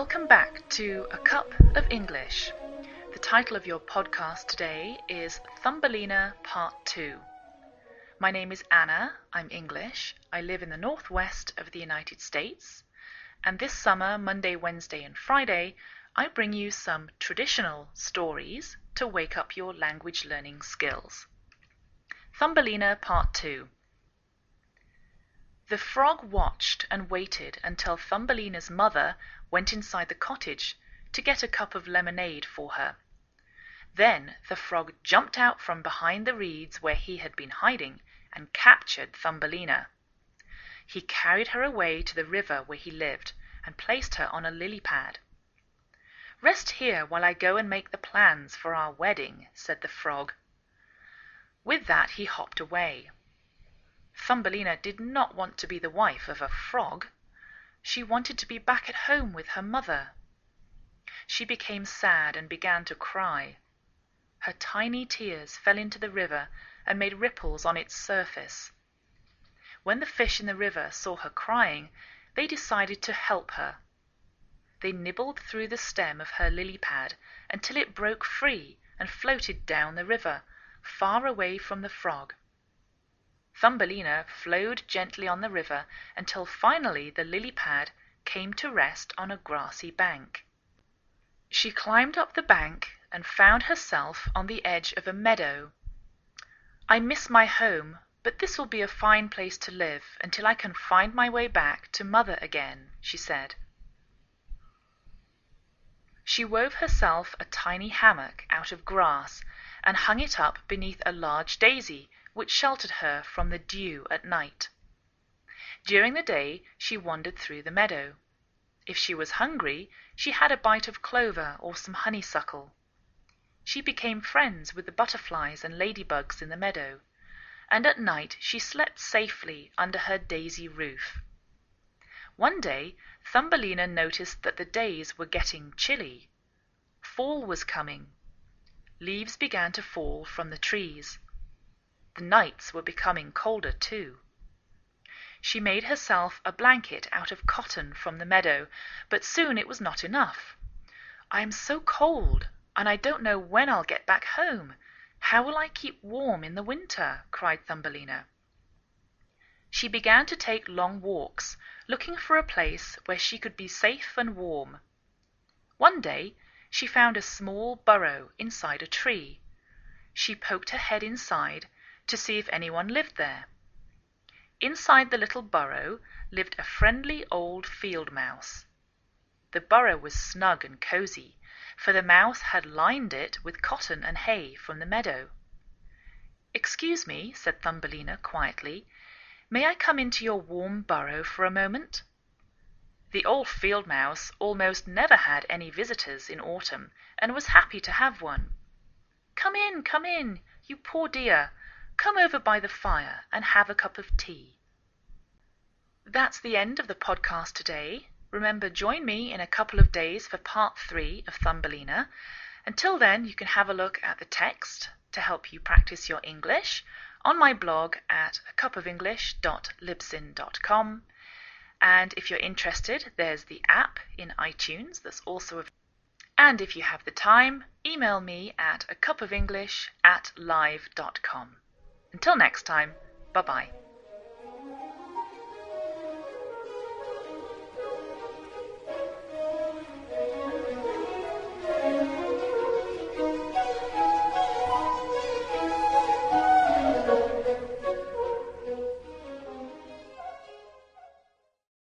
Welcome back to A Cup of English. The title of your podcast today is Thumbelina Part 2. My name is Anna, I'm English, I live in the northwest of the United States, and this summer, Monday, Wednesday and Friday, I bring you some traditional stories to wake up your language learning skills. Thumbelina Part 2. The frog watched and waited until Thumbelina's mother went inside the cottage to get a cup of lemonade for her. Then the frog jumped out from behind the reeds where he had been hiding and captured Thumbelina. He carried her away to the river where he lived and placed her on a lily pad. "Rest here while I go and make the plans for our wedding," said the frog. With that he hopped away. Thumbelina did not want to be the wife of a frog. She wanted to be back at home with her mother. She became sad and began to cry. Her tiny tears fell into the river and made ripples on its surface. When the fish in the river saw her crying, they decided to help her. They nibbled through the stem of her lily pad until it broke free and floated down the river, far away from the frog. Thumbelina flowed gently on the river until finally the lily pad came to rest on a grassy bank. She climbed up the bank and found herself on the edge of a meadow. "I miss my home, but this will be a fine place to live until I can find my way back to Mother again," she said. She wove herself a tiny hammock out of grass and hung it up beneath a large daisy which sheltered her from the dew at night. During the day she wandered through the meadow. If she was hungry, she had a bite of clover or some honeysuckle. She became friends with the butterflies and ladybugs in the meadow, and at night she slept safely under her daisy roof. One day Thumbelina noticed that the days were getting chilly. Fall was coming. Leaves began to fall from the trees. The nights were becoming colder too. She made herself a blanket out of cotton from the meadow, but soon it was not enough. "I am so cold, and I don't know when I'll get back home. How will I keep warm in the winter?" cried Thumbelina. She began to take long walks, looking for a place where she could be safe and warm. One day she found a small burrow inside a tree. She poked her head inside to see if anyone lived there. Inside the little burrow lived a friendly old field mouse. The burrow was snug and cozy, for the mouse had lined it with cotton and hay from the meadow. "Excuse me," said Thumbelina quietly, "may I come into your warm burrow for a moment?" The old field mouse almost never had any visitors in autumn, and was happy to have one. Come in, you poor dear. Come over by the fire and have a cup of tea." That's the end of the podcast today. Remember, join me in a couple of days for part 3 of Thumbelina. Until then, you can have a look at the text to help you practice your English on my blog at acupofelenglish.libsyn.com. And if you're interested, there's the app in iTunes that's also available. And if you have the time, email me at acupofelenglish@live.com. Until next time, bye-bye.